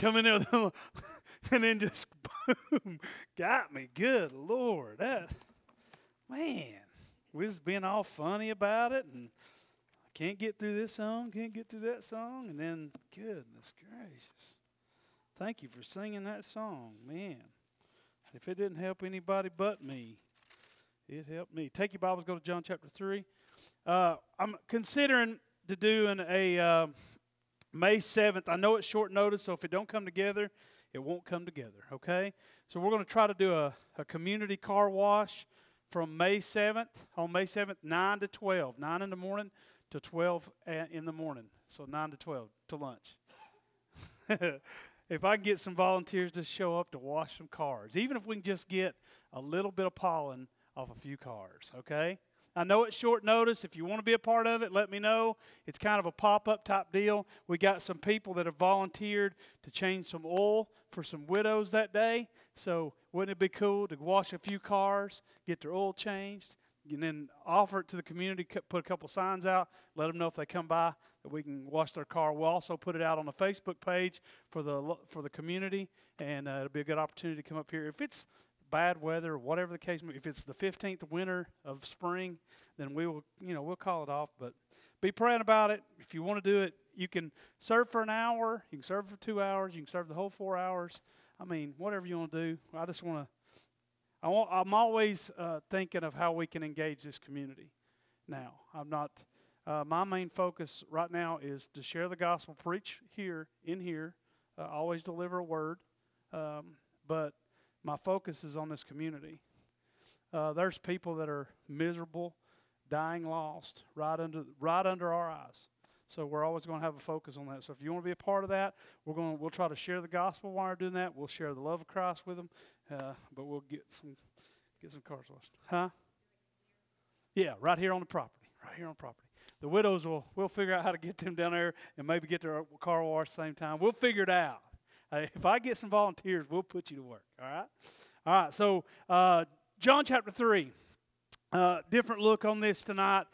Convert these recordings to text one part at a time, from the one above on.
come in there with them, and then just boom, got me. Good Lord, that man, we was being all funny about it, and I can't get through this song, can't get through that song, and then goodness gracious, thank you for singing that song, man. If it didn't help anybody but me, it helped me. Take your Bibles, go to John chapter 3. I'm considering to do a May 7th. I know it's short notice, so if it don't come together, it won't come together, okay? So we're going to try to do a community car wash from May 7th, on May 7th, 9 to 12. 9 in the morning to 12 in the morning. So 9 to 12 to lunch. If I can get some volunteers to show up to wash some cars, even if we can just get a little bit of pollen off a few cars, okay? I know it's short notice. If you want to be a part of it, let me know. It's kind of a pop-up type deal. We got some people that have volunteered to change some oil for some widows that day. So wouldn't it be cool to wash a few cars, get their oil changed, and then offer it to the community, put a couple signs out, let them know if they come by that we can wash their car. We'll also put it out on the Facebook page for the community, and it'll be a good opportunity to come up here. If it's bad weather or whatever the case may be, if it's the 15th winter of spring, then we'll call it off. But be praying about it. If you want to do it, you can serve for an hour, you can serve for 2 hours, you can serve the whole 4 hours. I mean, whatever you want to do. I just want to. I'm always thinking of how we can engage this community. Now, I'm not. My main focus right now is to share the gospel, preach here, always deliver a word, but my focus is on this community. There's people that are miserable, dying lost, right under our eyes. So we're always going to have a focus on that. So if you want to be a part of that, we'll try to share the gospel while we're doing that. We'll share the love of Christ with them, but we'll get some cars washed. Huh? Yeah, right here on the property. Right here on the property. The widows we'll figure out how to get them down there and maybe get their car washed at the same time. We'll figure it out. If I get some volunteers, we'll put you to work. All right. All right. So John chapter 3. Different look on this tonight.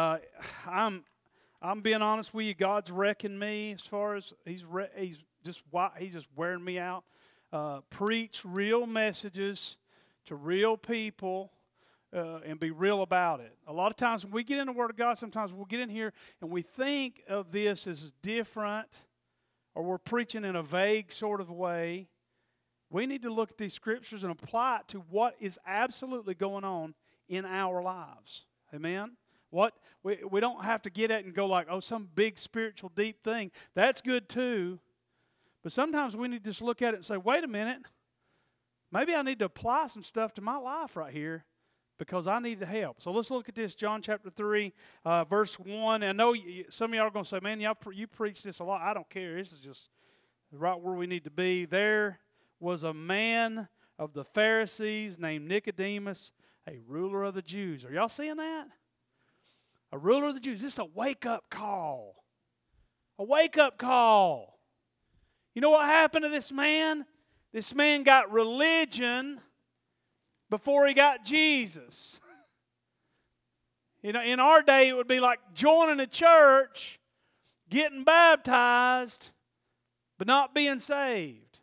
I'm being honest with you. God's wrecking me as far as he's just wearing me out. Preach real messages to real people and be real about it. A lot of times when we get in the Word of God, sometimes we'll get in here and we think of this as different, or we're preaching in a vague sort of way. We need to look at these scriptures and apply it to what is absolutely going on in our lives. Amen? We don't have to get at it and go like, oh, some big spiritual deep thing. That's good too. But sometimes we need to just look at it and say, wait a minute. Maybe I need to apply some stuff to my life right here because I need to help. So let's look at this, John chapter 3, verse 1. I know some of y'all are going to say, man, you preach this a lot. I don't care. This is just right where we need to be. There was a man of the Pharisees named Nicodemus, a ruler of the Jews. Are y'all seeing that? A ruler of the Jews. This is a wake-up call. A wake-up call. You know what happened to this man? This man got religion before he got Jesus. You know, in our day, it would be like joining a church, getting baptized, but not being saved.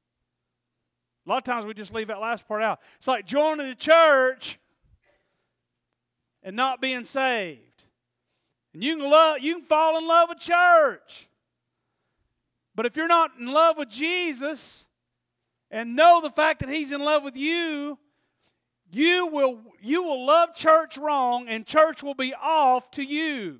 A lot of times we just leave that last part out. It's like joining the church and not being saved. And you can fall in love with church. But if you're not in love with Jesus and know the fact that He's in love with you, you will love church wrong and church will be off to you.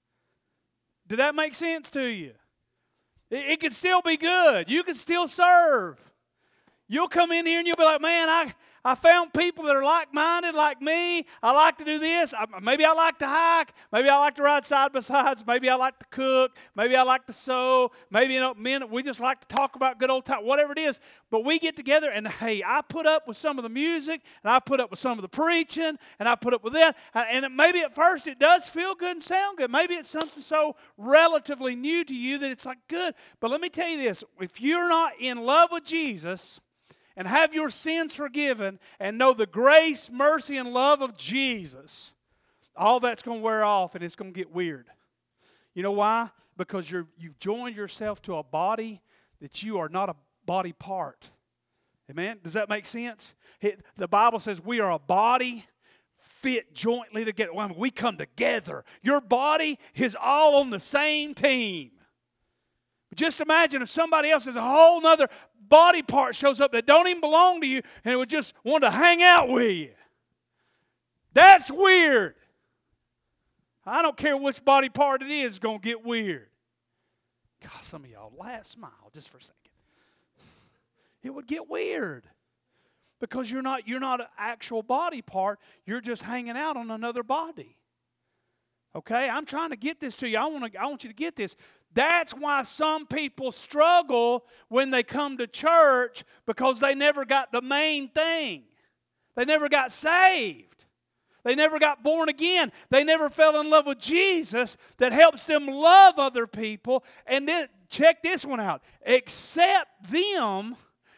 Did that make sense to you? It can still be good. You can still serve. You'll come in here and you'll be like, man, I found people that are like-minded like me. I like to do this. Maybe I like to hike. Maybe I like to ride side by sides. Maybe I like to cook. Maybe I like to sew. Maybe, men, we just like to talk about good old time, whatever it is. But we get together and, hey, I put up with some of the music and I put up with some of the preaching and I put up with that. And maybe at first it does feel good and sound good. Maybe it's something so relatively new to you that it's like good. But let me tell you this. If you're not in love with Jesus and have your sins forgiven and know the grace, mercy, and love of Jesus, all that's going to wear off and it's going to get weird. You know why? Because you've joined yourself to a body that you are not a body part. Amen? Does that make sense? The Bible says we are a body fit jointly together. Well, we come together. Your body is all on the same team. But just imagine if somebody else has a whole other body part shows up that don't even belong to you and it would just want to hang out with you. That's weird. I don't care which body part it is, it's going to get weird. God, some of y'all smile just for a second. It would get weird because you're not an actual body part. You're just hanging out on another body. Okay, I'm trying to get this to you. I want you to get this. That's why some people struggle when they come to church, because they never got the main thing. They never got saved. They never got born again. They never fell in love with Jesus that helps them love other people. And then check this one out. Accept them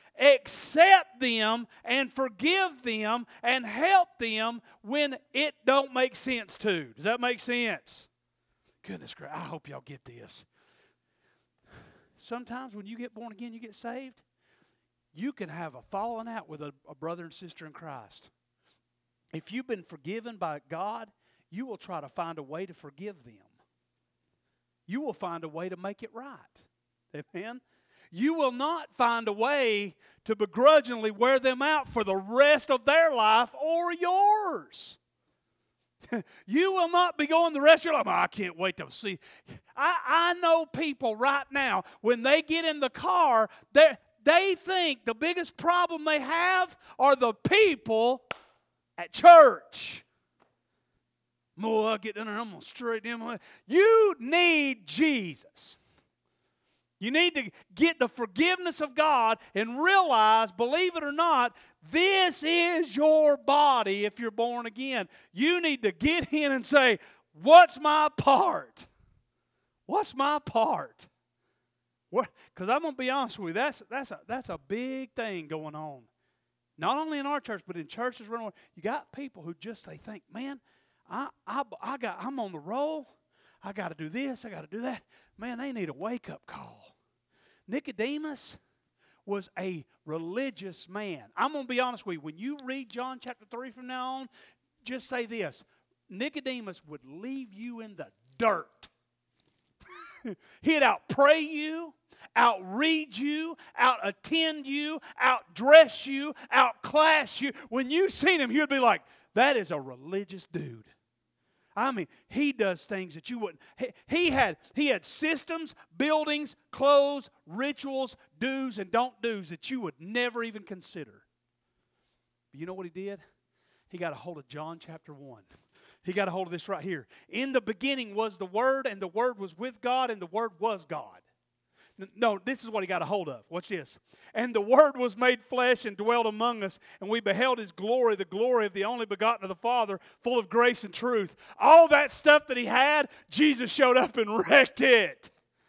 and forgive them and help them when it don't make sense to. Does that make sense? Goodness gracious, I hope y'all get this. Sometimes when you get born again, you get saved, you can have a falling out with a brother and sister in Christ. If you've been forgiven by God, you will try to find a way to forgive them. You will find a way to make it right. Amen? You will not find a way to begrudgingly wear them out for the rest of their life or yours. You will not be going the rest of your life, I can't wait to see. I know people right now, when they get in the car, they think the biggest problem they have are the people at church. More I get in there, I'm going to straighten them. You need Jesus. You need to get the forgiveness of God and realize, believe it or not, this is your body if you're born again. You need to get in and say, what's my part? What's my part? Because I'm going to be honest with you, that's a big thing going on. Not only in our church, but in churches around the world. You got people who just, they think, man, I'm on the roll. I got to do this. I got to do that. Man, they need a wake-up call. Nicodemus was a religious man. I'm going to be honest with you. When you read John chapter 3 from now on, just say this. Nicodemus would leave you in the dirt. He'd out-pray you, out-read you, out-attend you, out-dress you, out-class you. When you seen him, you'd be like, that is a religious dude. I mean, he does things that you wouldn't. He had systems, buildings, clothes, rituals, do's and don't do's that you would never even consider. But you know what he did? He got a hold of John chapter 1. He got a hold of this right here. In the beginning was the Word, and the Word was with God, and the Word was God. No, this is what he got a hold of. Watch this. And the Word was made flesh and dwelt among us, and we beheld His glory, the glory of the only begotten of the Father, full of grace and truth. All that stuff that he had, Jesus showed up and wrecked it.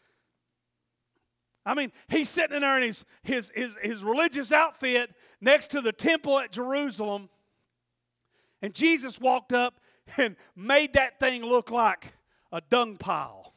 I mean, he's sitting in there in his religious outfit next to the temple at Jerusalem, and Jesus walked up and made that thing look like a dung pile.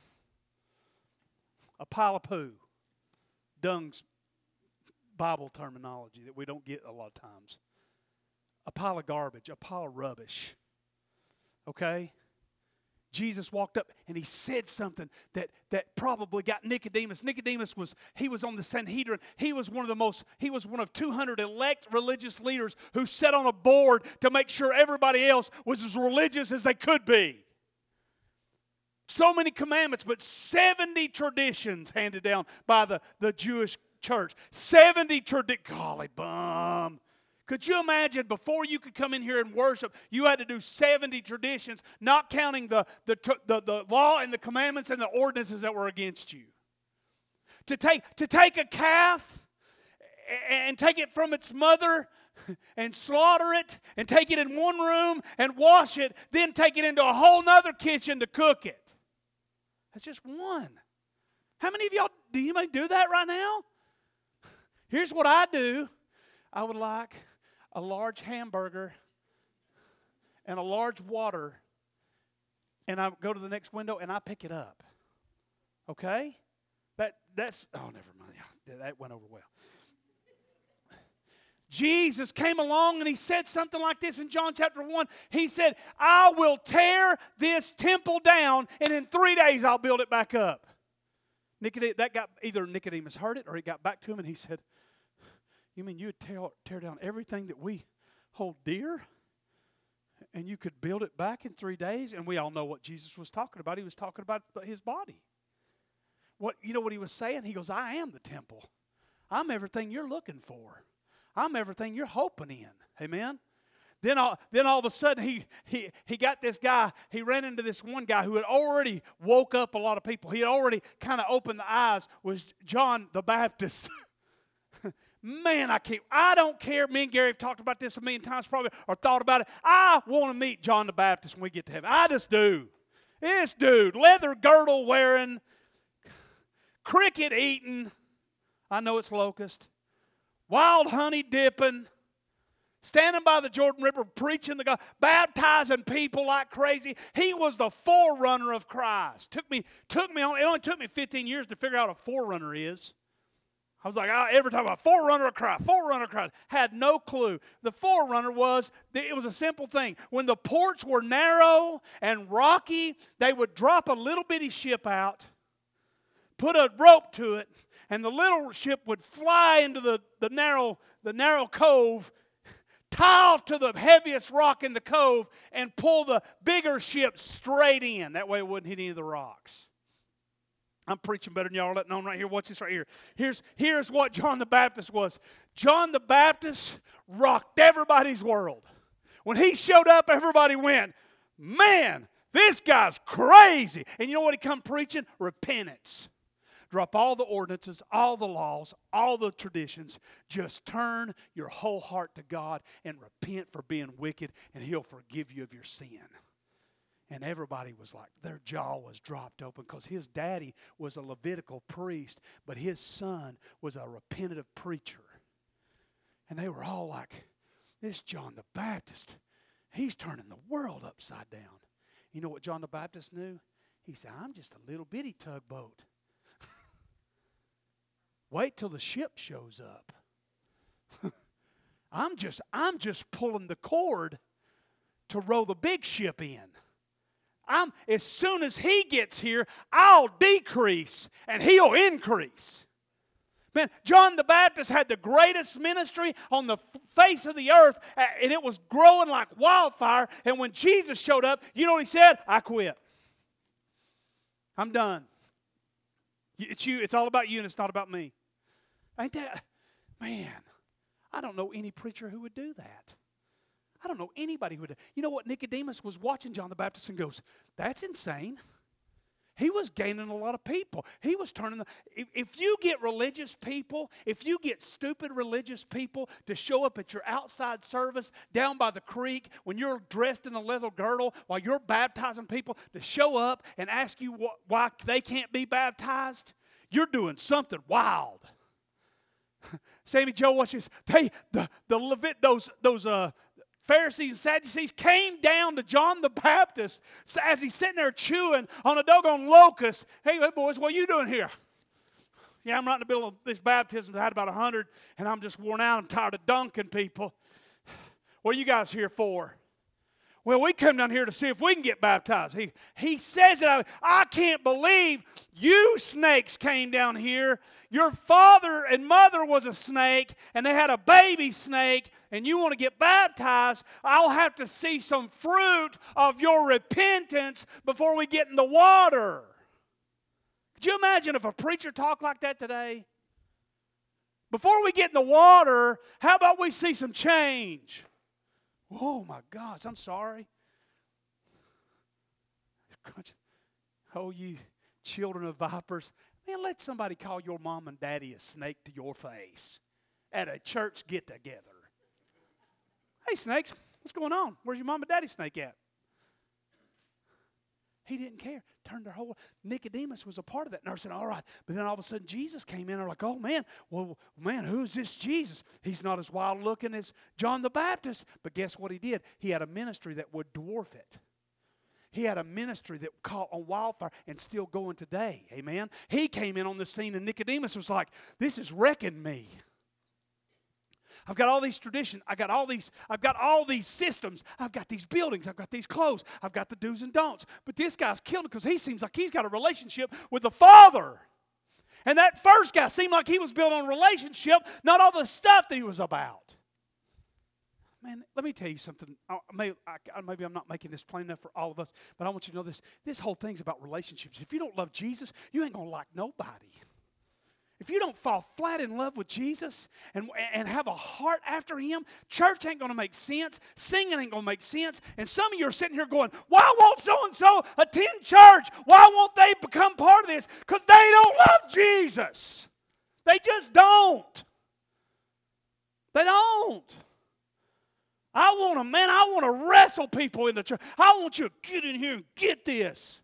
A pile of poo. Dung's Bible terminology that we don't get a lot of times. A pile of garbage, a pile of rubbish. Okay? Jesus walked up and he said something that probably got Nicodemus. Nicodemus was on the Sanhedrin. He was one of 200 elect religious leaders who sat on a board to make sure everybody else was as religious as they could be. So many commandments, but 70 traditions handed down by the Jewish church. 70 traditions. Golly bum. Could you imagine before you could come in here and worship, you had to do 70 traditions, not counting the law and the commandments and the ordinances that were against you? To take a calf and take it from its mother and slaughter it and take it in one room and wash it, then take it into a whole nother kitchen to cook it. That's just one. How many of y'all, do anybody do that right now? Here's what I do. I would like a large hamburger and a large water, and I go to the next window and I pick it up. Okay? That's, oh, never mind. That went over well. Jesus came along and he said something like this in John chapter 1. He said, I will tear this temple down, and in 3 days I'll build it back up. Either Nicodemus heard it or it got back to him, and he said, you mean you would tear down everything that we hold dear? And you could build it back in 3 days? And we all know what Jesus was talking about. He was talking about his body. You know what he was saying? He goes, I am the temple. I'm everything you're looking for. I'm everything you're hoping in. Amen? Then all of a sudden, he got this guy. He ran into this one guy who had already woke up a lot of people. He had already kind of opened the eyes. Was John the Baptist. Man, I don't care. Me and Gary have talked about this a million times probably, or thought about it. I want to meet John the Baptist when we get to heaven. I just do. This dude, leather girdle wearing, cricket eating. I know it's locust. Wild honey dipping. Standing by the Jordan River preaching the God, baptizing people like crazy. He was the forerunner of Christ. It only took me 15 years to figure out what a forerunner is. I was like, every time, a forerunner of Christ, had no clue. The forerunner it was a simple thing. When the ports were narrow and rocky, they would drop a little bitty ship out, put a rope to it, and the little ship would fly into the narrow cove, tie off to the heaviest rock in the cove, and pull the bigger ship straight in. That way it wouldn't hit any of the rocks. I'm preaching better than y'all are letting on right here. Watch this right here. Here's what John the Baptist was. John the Baptist rocked everybody's world. When he showed up, everybody went, man, this guy's crazy. And you know what he come preaching? Repentance. Drop all the ordinances, all the laws, all the traditions. Just turn your whole heart to God and repent for being wicked, and He'll forgive you of your sin. And everybody was like, their jaw was dropped open because his daddy was a Levitical priest, but his son was a repentant preacher. And they were all like, this John the Baptist, he's turning the world upside down. You know what John the Baptist knew? He said, I'm just a little bitty tugboat. Wait till the ship shows up. I'm just pulling the cord to row the big ship in. As soon as he gets here, I'll decrease and he'll increase. Man, John the Baptist had the greatest ministry on the face of the earth, and it was growing like wildfire. And when Jesus showed up, you know what he said? I quit. I'm done. It's you. It's all about you, and it's not about me. Ain't that, man, I don't know any preacher who would do that. I don't know anybody who would. You know what? Nicodemus was watching John the Baptist and goes, that's insane. He was gaining a lot of people. He was turning if you get religious people, if you get stupid religious people to show up at your outside service down by the creek when you're dressed in a leather girdle while you're baptizing people, to show up and ask you why they can't be baptized, you're doing something wild. Sammy Joe, watch this. Those Pharisees and Sadducees came down to John the Baptist as he's sitting there chewing on a doggone locust. Hey, boys, what are you doing here? Yeah, I'm right in the middle of this baptism. I had about 100, and I'm just worn out. I'm tired of dunking people. What are you guys here for? Well, we come down here to see if we can get baptized. He says it. I can't believe you snakes came down here. Your father and mother was a snake, and they had a baby snake, and you want to get baptized. I'll have to see some fruit of your repentance before we get in the water. Could you imagine if a preacher talked like that today? Before we get in the water, how about we see some change? Oh, my gosh, I'm sorry. Oh, you children of vipers. Man, let somebody call your mom and daddy a snake to your face at a church get-together. Hey, snakes, what's going on? Where's your mom and daddy snake at? He didn't care. Turned their whole... Nicodemus was a part of that. And they said, all right. But then all of a sudden, Jesus came in. And they're like, oh, man. Well, man, who's this Jesus? He's not as wild-looking as John the Baptist. But guess what he did? He had a ministry that would dwarf it. He had a ministry that caught on wildfire and still going today. Amen. He came in on the scene and Nicodemus was like, this is wrecking me. I've got all these traditions. I've got all these systems. I've got these buildings. I've got these clothes. I've got the do's and don'ts. But this guy's killed because he seems like he's got a relationship with the Father. And that first guy seemed like he was built on relationship, not all the stuff that he was about. Man, let me tell you something. Maybe I'm not making this plain enough for all of us, but I want you to know this. This whole thing's about relationships. If you don't love Jesus, you ain't going to like nobody. If you don't fall flat in love with Jesus and have a heart after Him, church ain't going to make sense. Singing ain't going to make sense. And some of you are sitting here going, why won't so-and-so attend church? Why won't they become part of this? Because they don't love Jesus. They just don't. They don't. I want to wrestle people in the church. I want you to get in here and get this.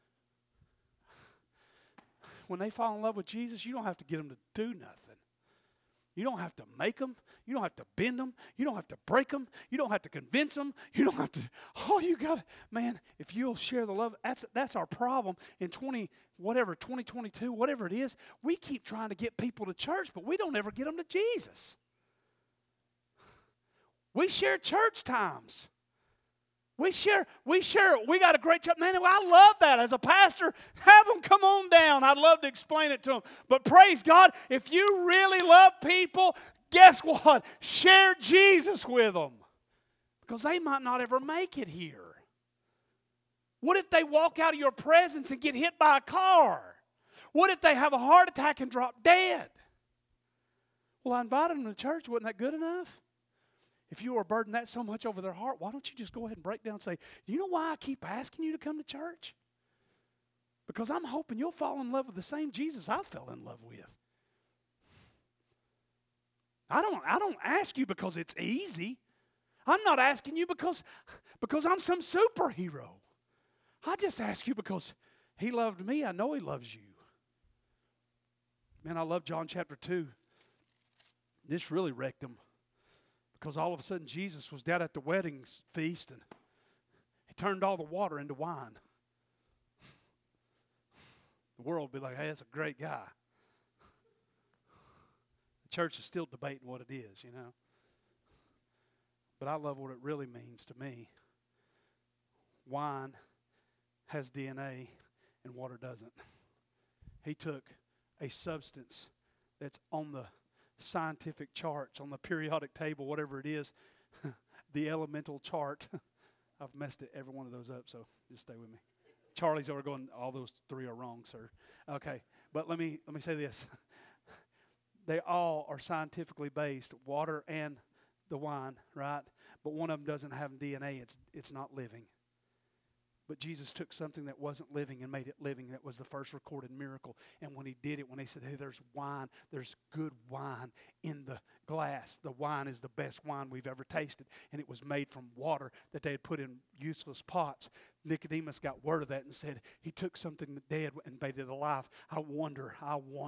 When they fall in love with Jesus, you don't have to get them to do nothing. You don't have to make them. You don't have to bend them. You don't have to break them. You don't have to convince them. You don't have to, you got to, man, if you'll share the love, that's our problem in 2022, whatever it is. We keep trying to get people to church, but we don't ever get them to Jesus. We share church times. We got a great church. Man, I love that. As a pastor, have them come on down. I'd love to explain it to them. But praise God, if you really love people, guess what? Share Jesus with them. Because they might not ever make it here. What if they walk out of your presence and get hit by a car? What if they have a heart attack and drop dead? Well, I invited them to church. Wasn't that good enough? If you are burdened that so much over their heart, why don't you just go ahead and break down and say, you know why I keep asking you to come to church? Because I'm hoping you'll fall in love with the same Jesus I fell in love with. I don't ask you because it's easy. I'm not asking you because I'm some superhero. I just ask you because He loved me. I know He loves you. Man, I love John chapter 2. This really wrecked him. Because all of a sudden Jesus was down at the wedding feast and He turned all the water into wine. The world would be like, hey, that's a great guy. The church is still debating what it is, you know. But I love what it really means to me. Wine has DNA and water doesn't. He took a substance that's on the scientific charts, on the periodic table, whatever it is, the elemental chart. I've messed every one of those up, so just stay with me. Charlie's over going, all those three are wrong, sir. Okay, but let me say this. They all are scientifically based, water and the wine, right? But one of them doesn't have DNA. It's not living. But Jesus took something that wasn't living and made it living. That was the first recorded miracle. And when He did it, when they said, hey, there's wine, there's good wine in the glass. The wine is the best wine we've ever tasted. And it was made from water that they had put in useless pots. Nicodemus got word of that and said, He took something dead and made it alive. I wonder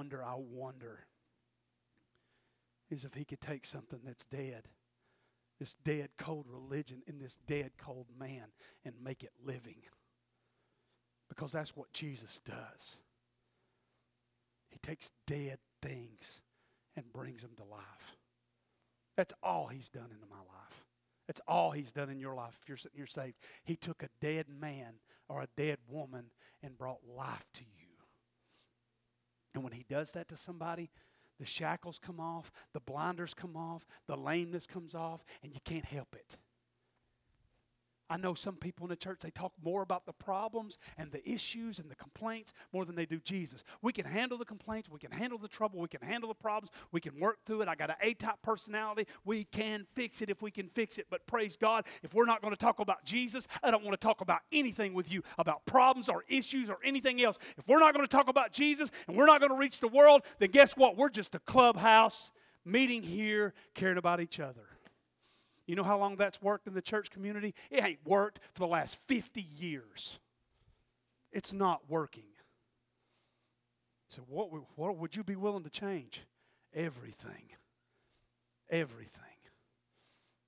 is if He could take something that's dead, this dead, cold religion in this dead, cold man, and make it living. Because that's what Jesus does. He takes dead things and brings them to life. That's all He's done in my life. That's all He's done in your life if you're sitting here saved. He took a dead man or a dead woman and brought life to you. And when He does that to somebody, the shackles come off, the blinders come off, the lameness comes off, and you can't help it. I know some people in the church, they talk more about the problems and the issues and the complaints more than they do Jesus. We can handle the complaints. We can handle the trouble. We can handle the problems. We can work through it. I got an A-type personality. We can fix it if we can fix it. But praise God, if we're not going to talk about Jesus, I don't want to talk about anything with you about problems or issues or anything else. If we're not going to talk about Jesus and we're not going to reach the world, then guess what? We're just a clubhouse meeting here caring about each other. You know how long that's worked in the church community? It ain't worked for the last 50 years. It's not working. So what would you be willing to change? Everything. Everything.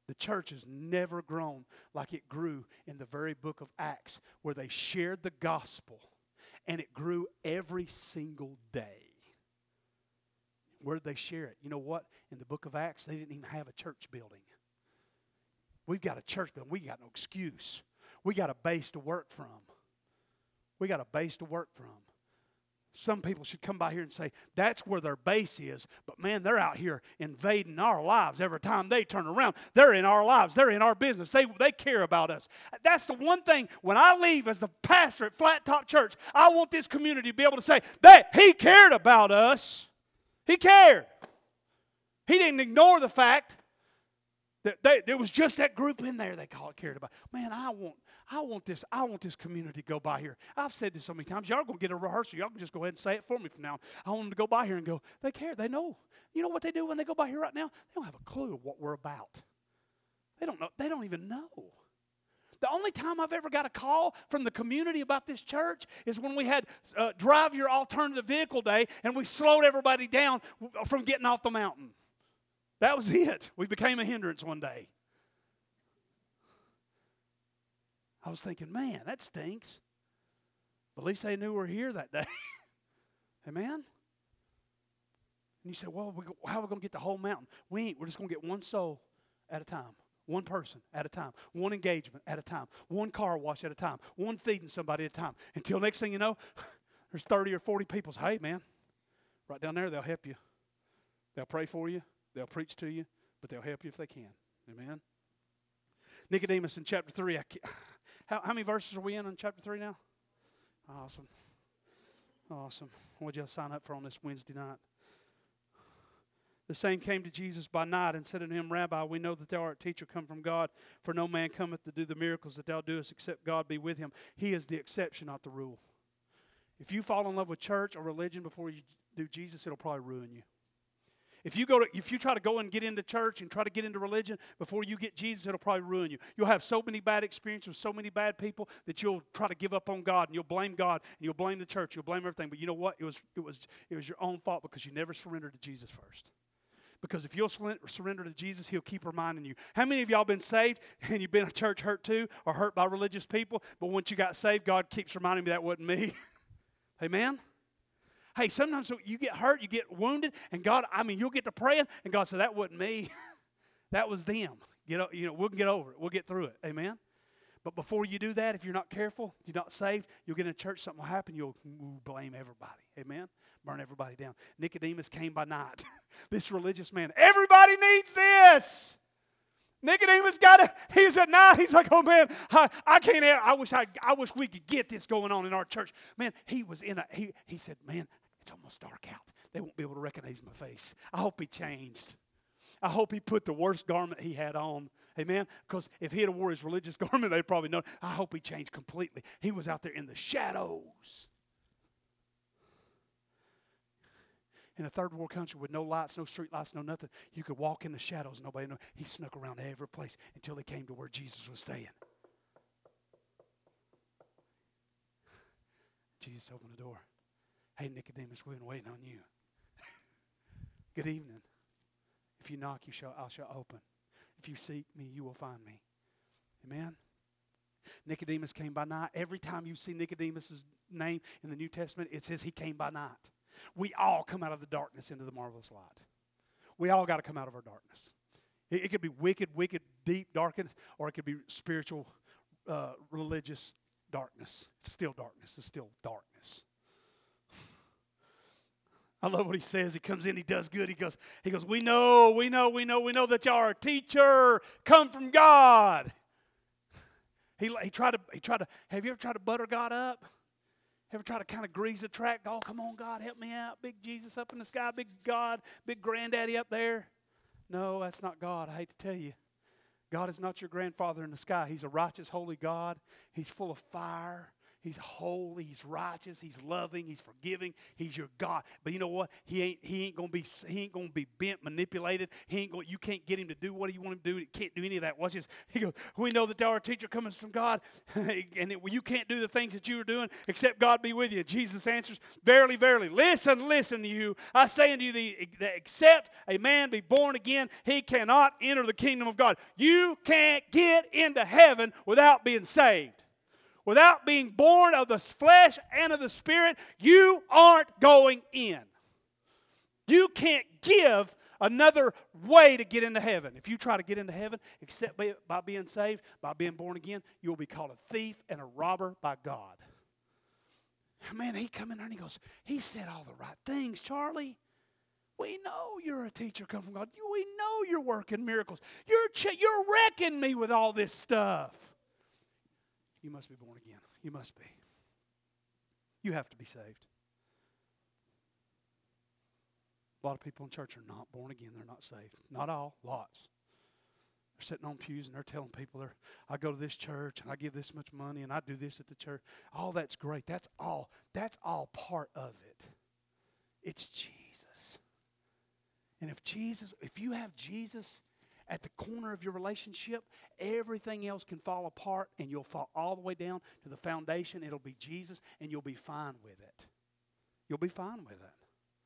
The church has never grown like it grew in the very book of Acts, where they shared the gospel, and it grew every single day. Where did they share it? You know what? In the book of Acts, they didn't even have a church building. We've got a church building. We got no excuse. We got a base to work from. We got a base to work from. Some people should come by here and say, that's where their base is. But man, they're out here invading our lives every time they turn around. They're in our lives. They're in our business. They care about us. That's the one thing, when I leave as the pastor at Flat Top Church, I want this community to be able to say, that he cared about us. He cared. He didn't ignore the fact that there was just that group in there they cared about. Man, I want this community to go by here. I've said this so many times. Y'all are going to get a rehearsal. Y'all can just go ahead and say it for me from now on. I want them to go by here and go, they care. They know. You know what they do when they go by here right now? They don't have a clue of what we're about. They don't know. They don't even know. The only time I've ever got a call from the community about this church is when we had Drive Your Alternative Vehicle Day, and we slowed everybody down from getting off the mountain. That was it. We became a hindrance one day. I was thinking, man, that stinks. But at least they knew we were here that day. Amen? And you say, well, how are we going to get the whole mountain? We ain't. We're just going to get one soul at a time. One person at a time. One engagement at a time. One car wash at a time. One feeding somebody at a time. Until next thing you know, there's 30 or 40 people. Hey, man, right down there, they'll help you. They'll pray for you. They'll preach to you, but they'll help you if they can. Amen? Nicodemus in chapter 3. How many verses are we in chapter 3 now? Awesome. Awesome. What did y'all sign up for on this Wednesday night? The same came to Jesus by night and said unto him, Rabbi, we know that thou art a teacher come from God, for no man cometh to do the miracles that thou doest except God be with him. He is the exception, not the rule. If you fall in love with church or religion before you do Jesus, it'll probably ruin you. If you try to go and get into church and try to get into religion before you get Jesus, it'll probably ruin you. You'll have so many bad experiences with so many bad people that you'll try to give up on God, and you'll blame God, and you'll blame the church, you'll blame everything. But you know what? It was your own fault because you never surrendered to Jesus first. Because if you'll surrender to Jesus, he'll keep reminding you. How many of y'all been saved and you've been a church hurt too, or hurt by religious people, but once you got saved, God keeps reminding me that wasn't me? Amen? Hey, sometimes you get hurt, you get wounded, and you'll get to praying, and God said, that wasn't me. That was them. We'll get over it. We'll get through it. Amen? But before you do that, if you're not careful, you're not saved, you'll get in church, something will happen, you'll blame everybody. Amen? Burn everybody down. Nicodemus came by night. This religious man, everybody needs this. Nicodemus he's at night, he's like, oh man, I can't, I wish we could get this going on in our church. Man, he said, man, it's almost dark out. They won't be able to recognize my face. I hope he changed. I hope he put the worst garment he had on. Amen? Because if he had worn his religious garment, they'd probably know. I hope he changed completely. He was out there in the shadows. In a third world country with no lights, no street lights, no nothing, you could walk in the shadows. Nobody knew. He snuck around every place until he came to where Jesus was staying. Jesus opened the door. Hey, Nicodemus, we've been waiting on you. Good evening. If you knock, I shall open. If you seek me, you will find me. Amen? Nicodemus came by night. Every time you see Nicodemus' name in the New Testament, it says he came by night. We all come out of the darkness into the marvelous light. We all got to come out of our darkness. It could be wicked, deep darkness, or it could be spiritual, religious darkness. It's still darkness. It's still darkness. I love what he says. He comes in, he does good. He goes, we know that y'all are a teacher, come from God. He tried to, have you ever tried to butter God up? Ever try to kind of grease the track? Oh, come on, God, help me out. Big Jesus up in the sky, big God, big granddaddy up there. No, that's not God. I hate to tell you. God is not your grandfather in the sky. He's a righteous, holy God. He's full of fire. He's holy, He's righteous, He's loving, He's forgiving, He's your God. But you know what? He ain't gonna be bent, manipulated. You can't get Him to do what you want Him to do. He can't do any of that. Watch this. He goes, we know that thou art a teacher coming from God, and you can't do the things that you are doing except God be with you. Jesus answers, verily, verily, listen to you. I say unto you that except a man be born again, he cannot enter the kingdom of God. You can't get into heaven without being saved. Without being born of the flesh and of the Spirit, you aren't going in. You can't give another way to get into heaven. If you try to get into heaven, except by being saved, by being born again, you will be called a thief and a robber by God. Man, he come in there and he goes, he said all the right things, Charlie. We know you're a teacher come from God. We know you're working miracles. You're wrecking me with all this stuff. You must be born again. You must be. You have to be saved. A lot of people in church are not born again. They're not saved. Not all, lots. They're sitting on pews and they're telling people, I go to this church and I give this much money and I do this at the church. All that's great. That's all part of it. It's Jesus. And if you have Jesus at the corner of your relationship, everything else can fall apart and you'll fall all the way down to the foundation. It'll be Jesus and you'll be fine with it. You'll be fine with it.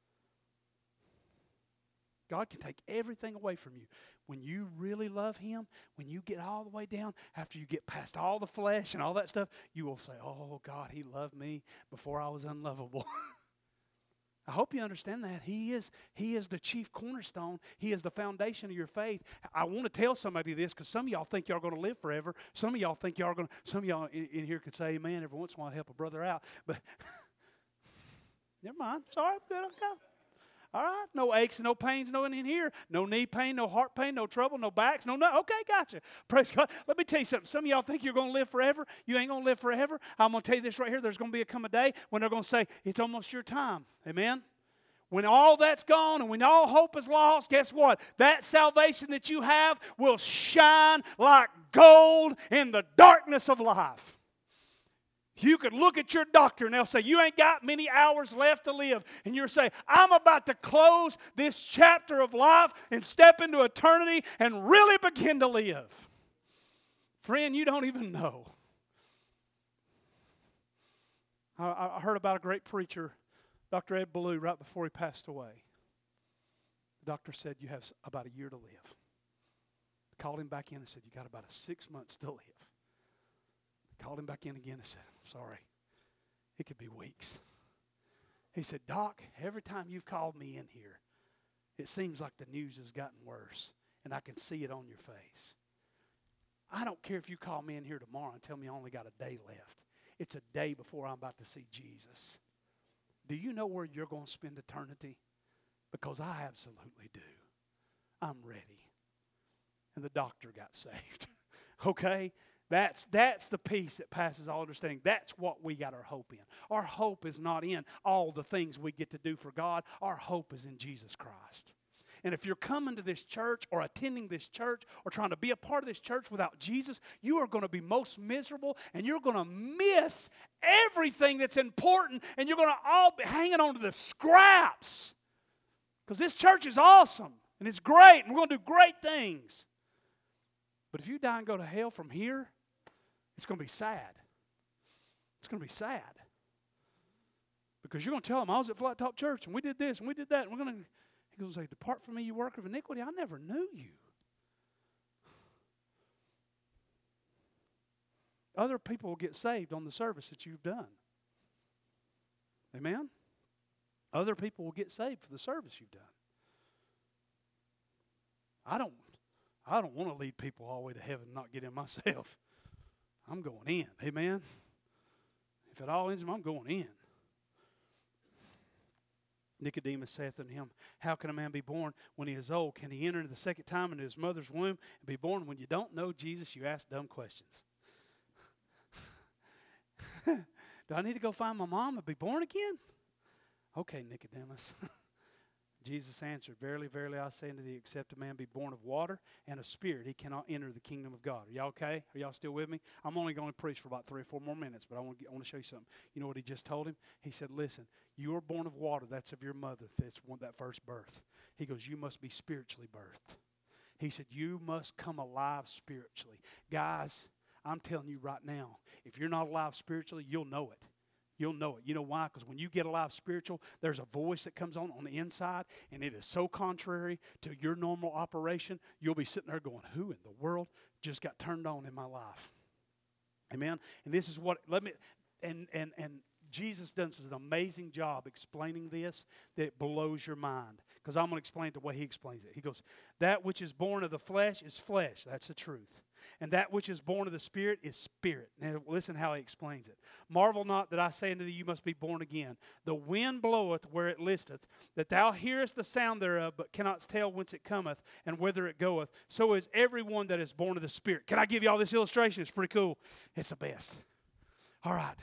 God can take everything away from you. When you really love Him, when you get all the way down, after you get past all the flesh and all that stuff, you will say, oh, God, He loved me before I was unlovable. I hope you understand that. He is the chief cornerstone. He is the foundation of your faith. I want to tell somebody this because some of y'all think y'all going to live forever. Some of y'all think y'all are going to, some of y'all in here could say amen every once in a while to help a brother out. But never mind. Sorry. Good. Okay. All right. No aches and no pains, no in here. No knee pain, no heart pain, no trouble, no backs, no. Okay, gotcha. Praise God. Let me tell you something. Some of y'all think you're going to live forever. You ain't going to live forever. I'm going to tell you this right here. There's going to come a day when they're going to say, it's almost your time. Amen? When all that's gone and when all hope is lost, guess what? That salvation that you have will shine like gold in the darkness of life. You could look at your doctor and they'll say, you ain't got many hours left to live. And you'll say, I'm about to close this chapter of life and step into eternity and really begin to live. Friend, you don't even know. I heard about a great preacher, Dr. Ed Ballou, right before he passed away. The doctor said, you have about a year to live. Called him back in and said, you got about 6 months to live. Called him back in again and said, I'm sorry, it could be weeks. He said, Doc, every time you've called me in here, it seems like the news has gotten worse, and I can see it on your face. I don't care if you call me in here tomorrow and tell me I only got a day left. It's a day before I'm about to see Jesus. Do you know where you're going to spend eternity? Because I absolutely do. I'm ready. And the doctor got saved. Okay? That's the peace that passes all understanding. That's what we got our hope in. Our hope is not in all the things we get to do for God. Our hope is in Jesus Christ. And if you're coming to this church or attending this church or trying to be a part of this church without Jesus, you are going to be most miserable and you're going to miss everything that's important and you're going to all be hanging on to the scraps. Because this church is awesome and it's great and we're going to do great things. But if you die and go to hell from here, it's going to be sad. It's going to be sad. Because you're going to tell them, I was at Flat Top Church and we did this and we did that. And he goes, say, depart from me, you worker of iniquity. I never knew you. Other people will get saved on the service that you've done. Amen? Other people will get saved for the service you've done. I don't want to lead people all the way to heaven and not get in myself. I'm going in. Amen? If it all ends, I'm going in. Nicodemus saith unto him, how can a man be born when he is old? Can he enter the second time into his mother's womb and be born? When you don't know Jesus, you ask dumb questions. Do I need to go find my mom and be born again? Okay, Nicodemus. Jesus answered, Verily, verily, I say unto thee, except a man be born of water and of spirit, he cannot enter the kingdom of God. Are y'all okay? Are y'all still with me? I'm only going to preach for about 3 or 4 more minutes, but I want to show you something. You know what he just told him? He said, listen, you are born of water. That's of your mother. That's that first birth. He goes, you must be spiritually birthed. He said, you must come alive spiritually. Guys, I'm telling you right now, if you're not alive spiritually, you'll know it. You'll know it. You know why? Because when you get alive spiritual, there's a voice that comes on the inside, and it is so contrary to your normal operation, you'll be sitting there going, who in the world just got turned on in my life? Amen? And this is what, and Jesus does an amazing job explaining this that it blows your mind. Because I'm going to explain it the way he explains it. He goes, that which is born of the flesh is flesh. That's the truth. And that which is born of the Spirit is spirit. Now listen how he explains it. Marvel not that I say unto thee, you must be born again. The wind bloweth where it listeth, that thou hearest the sound thereof, but cannot tell whence it cometh and whither it goeth. So is everyone that is born of the Spirit. Can I give you all this illustration? It's pretty cool. It's the best. All right.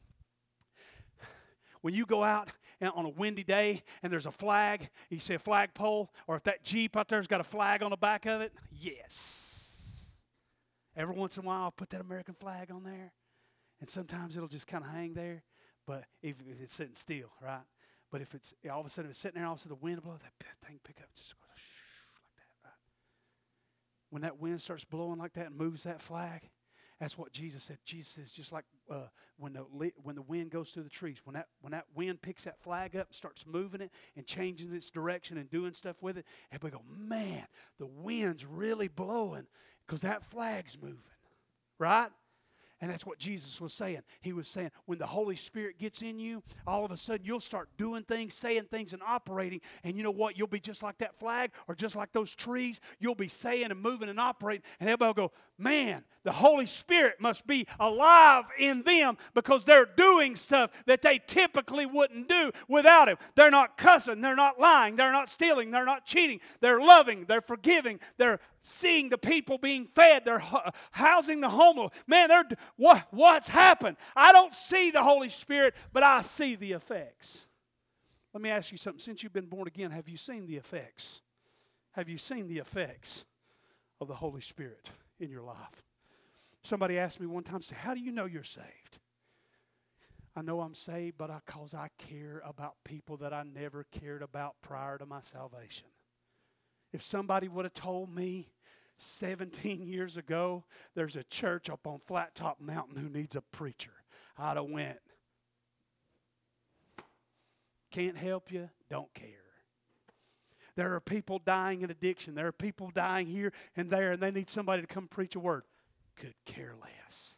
When you go out on a windy day and there's a flag, you see a flagpole, or if that Jeep out there's got a flag on the back of it, yes. Every once in a while, I'll put that American flag on there, and sometimes it'll just kind of hang there, but if it's sitting still, right? But if it's all of a sudden it's sitting there, all of a sudden the wind blows, that thing pick up, just goes like that, right? When that wind starts blowing like that and moves that flag, that's what Jesus said. Jesus is just like when the wind goes through the trees. When that wind picks that flag up, starts moving it and changing its direction and doing stuff with it, everybody go, man, the wind's really blowing because that flag's moving, right? And that's what Jesus was saying. He was saying when the Holy Spirit gets in you, all of a sudden you'll start doing things, saying things, and operating. And you know what? You'll be just like that flag or just like those trees. You'll be saying and moving and operating. And everybody will go, man, the Holy Spirit must be alive in them because they're doing stuff that they typically wouldn't do without Him. They're not cussing. They're not lying. They're not stealing. They're not cheating. They're loving. They're forgiving. They're seeing the people being fed. They're housing the homeless. Man, what's happened? I don't see the Holy Spirit, but I see the effects. Let me ask you something. Since you've been born again, have you seen the effects? Have you seen the effects of the Holy Spirit in your life? Somebody asked me one time, say, how do you know you're saved? I know I'm saved, but because I care about people that I never cared about prior to my salvation. If somebody would have told me 17 years ago, there's a church up on Flat Top Mountain who needs a preacher, I'd have went, can't help you, don't care. There are people dying in addiction. There are people dying here and there, and they need somebody to come preach a word. Could care less.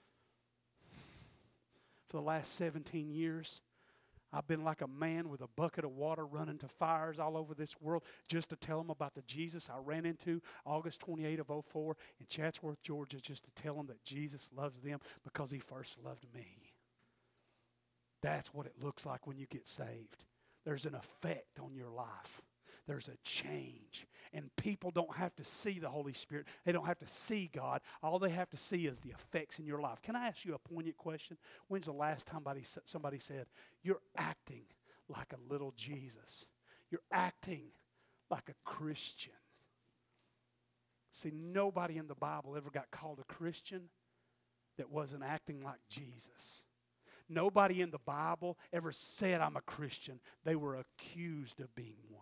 For the last 17 years, I've been like a man with a bucket of water running to fires all over this world just to tell them about the Jesus I ran into August 28 of 2004 in Chatsworth, Georgia, just to tell them that Jesus loves them because He first loved me. That's what it looks like when you get saved. There's an effect on your life. There's a change. And people don't have to see the Holy Spirit. They don't have to see God. All they have to see is the effects in your life. Can I ask you a poignant question? When's the last time somebody said, you're acting like a little Jesus? You're acting like a Christian. See, nobody in the Bible ever got called a Christian that wasn't acting like Jesus. Nobody in the Bible ever said, I'm a Christian. They were accused of being one.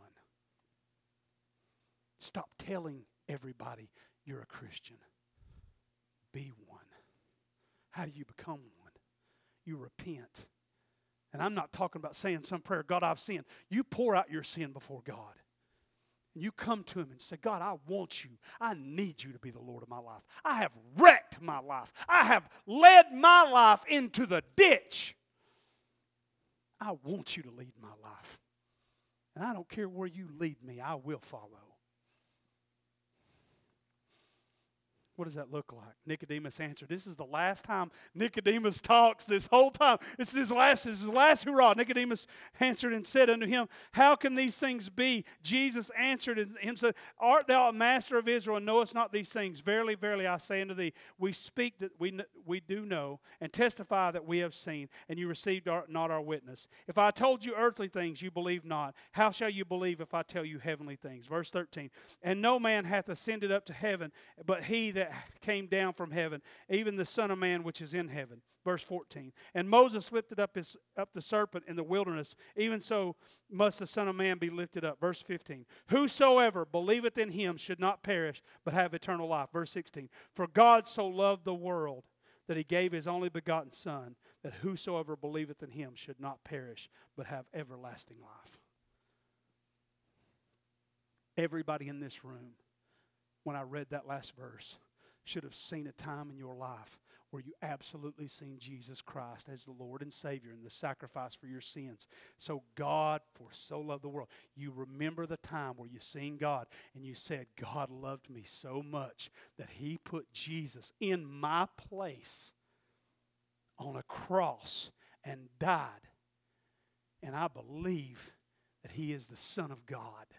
Stop telling everybody you're a Christian. Be one. How do you become one? You repent. And I'm not talking about saying some prayer, God, I've sinned. You pour out your sin before God. And you come to Him and say, God, I want you. I need you to be the Lord of my life. I have wrecked my life. I have led my life into the ditch. I want you to lead my life. And I don't care where you lead me, I will follow. What does that look like? Nicodemus answered. This is the last time Nicodemus talks this whole time. This is his last hurrah. Nicodemus answered and said unto him, how can these things be? Jesus answered and said, art thou a master of Israel, and knowest not these things? Verily, verily, I say unto thee, we speak that we do know, and testify that we have seen, and you received not our witness. If I told you earthly things, you believe not. How shall you believe if I tell you heavenly things? Verse 13, and no man hath ascended up to heaven, but he that came down from heaven, even the Son of Man which is in heaven. Verse 14, and Moses lifted up the serpent in the wilderness, even so must the Son of Man be lifted up. Verse 15, whosoever believeth in him should not perish, but have eternal life. Verse 16, for God so loved the world that he gave his only begotten Son, that whosoever believeth in him should not perish, but have everlasting life. Everybody in this room, when I read that last verse, should have seen a time in your life where you absolutely seen Jesus Christ as the Lord and Savior and the sacrifice for your sins. So God for so loved the world. You remember the time where you seen God and you said, God loved me so much that he put Jesus in my place on a cross and died. And I believe that he is the Son of God.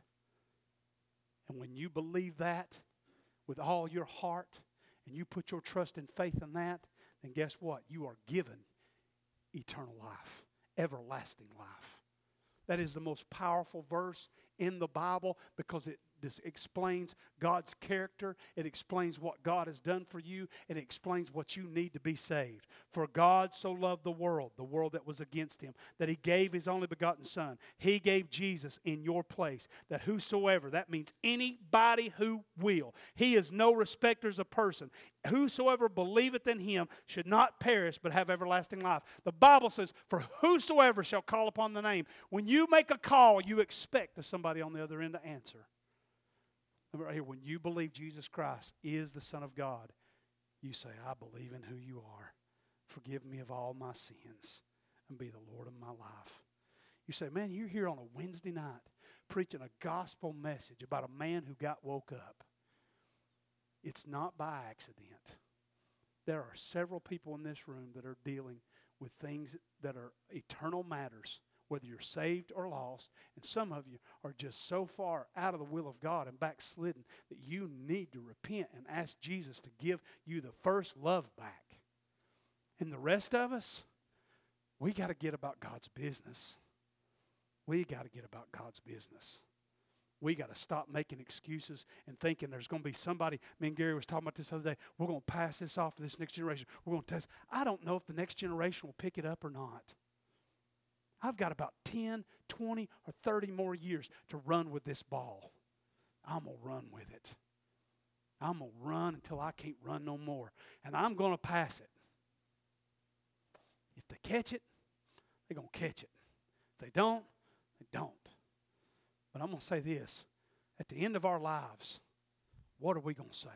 And when you believe that with all your heart, and you put your trust and faith in that, then guess what? You are given eternal life, everlasting life. That is the most powerful verse in the Bible because it explains God's character. It explains what God has done for you. And it explains what you need to be saved. For God so loved the world that was against him, that he gave his only begotten Son. He gave Jesus in your place, that whosoever, that means anybody who will. He is no respecter of person. Whosoever believeth in him should not perish but have everlasting life. The Bible says, for whosoever shall call upon the name. When you make a call, you expect somebody on the other end to answer. Right here, when you believe Jesus Christ is the Son of God, you say, I believe in who you are. Forgive me of all my sins and be the Lord of my life. You say, man, you're here on a Wednesday night preaching a gospel message about a man who got woke up. It's not by accident. There are several people in this room that are dealing with things that are eternal matters, whether you're saved or lost, and some of you are just so far out of the will of God and backslidden that you need to repent and ask Jesus to give you the first love back. And the rest of us, we got to get about God's business. We got to get about God's business. We got to stop making excuses and thinking there's going to be somebody. Me and Gary was talking about this the other day. We're going to pass this off to this next generation. We're going to test. I don't know if the next generation will pick it up or not. I've got about 10, 20, or 30 more years to run with this ball. I'm going to run with it. I'm going to run until I can't run no more. And I'm going to pass it. If they catch it, they're going to catch it. If they don't, they don't. But I'm going to say this. At the end of our lives, what are we going to say?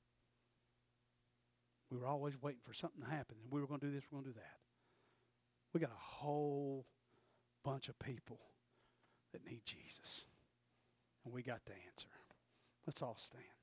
We were always waiting for something to happen. And we were going to do this, we're going to do that. We got a whole bunch of people that need Jesus. And we got the answer. Let's all stand.